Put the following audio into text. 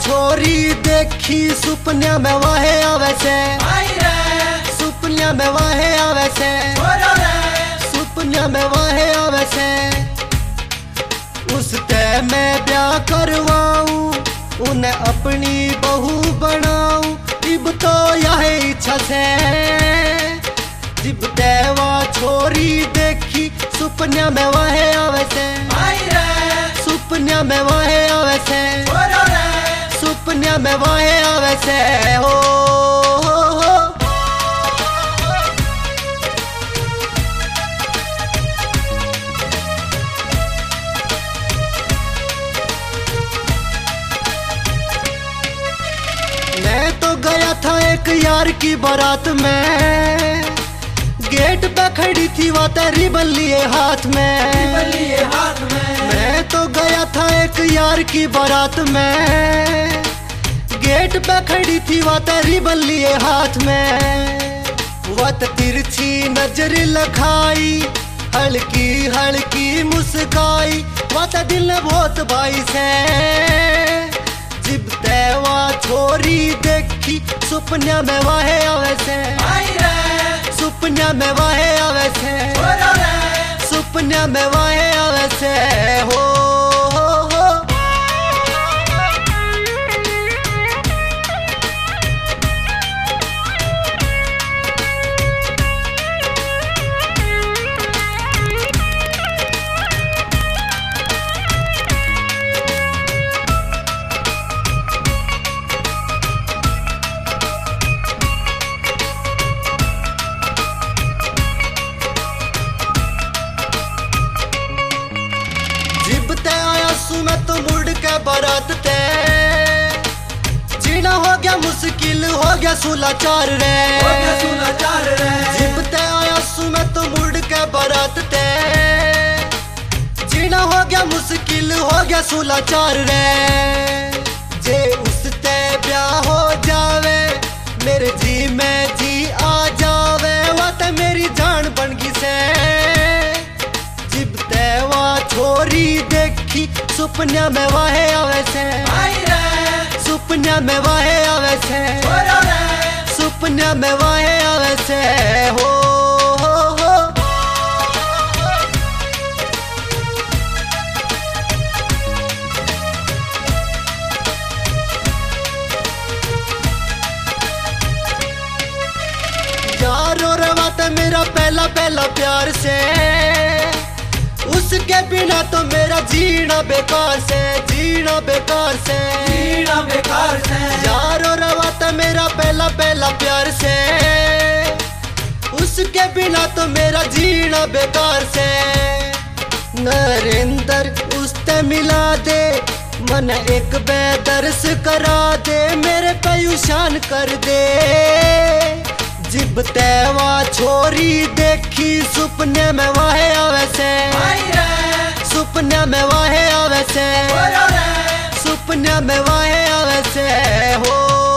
छोरी देखी सुपन्या में वाहे आवे से, सुपन्या में वाहे आवे से, सुपन्या में वाहे आवे से। उसते मैं ब्याह करवाऊं, उन्हें अपनी बहू बनाऊं, इब तो यह इच्छा से। जिब देवा छोरी देखी सुपन्या में वाहे आवे से, सुपन्या में वाहे आवे से, सुपन्या में वाहे आवे से हो। मैं तो गया था एक यार की बारात में, गेट पे खड़ी थी वो तेरी बल्लिए हाथ में, मैं तो गया था एक यार की बारात में, गेट पे खड़ी थी वो तेरी बल्लिए हाथ में। वो तिरछी नजर लखाई, हल्की हल्की मुस्काई, वो दिल बहुत भाई से। जिब तेवा छोरी देखी सुपन्या में वाहे आवे से, सुपन्या में वाहे आवे से, सुपन्या में वाहे आवे से हो। मैं तो मुड़ के बारात ते, जीना हो गया मुश्किल, हो गया सुलाचार रे, जिब ते आया सू मैं तो मुड़ के बारात ते, जीना हो गया मुश्किल, हो गया सुलाचार रे। जे उसते ब्याह हो जावे, मेरे जी में जी आ जावे, वो ते मेरी जान बन गई से। जिब तेवा छोरी देखी सुपन्या में वाहे आवे से, सुपन्या में वाहे आवे से, सुपन्या में वाहे आवे से हो। यारो रवात मेरा पहला पहला प्यार से, उसके बिना तो मेरा जीना बेकार से, जीना बेकार से, जीना बेकार से। यारो रवात मेरा पहला पहला प्यार से, उसके बिना तो मेरा जीना बेकार से। नरेंद्र उसते मिला दे, मन एक बेदर्स करा दे, मेरे पयुशान कर दे। जिब तेवा छोरी देखी सुपने में वाहे आवे से, सुपने में वाहे आवे से, सुपने में वाहे आवे से हो।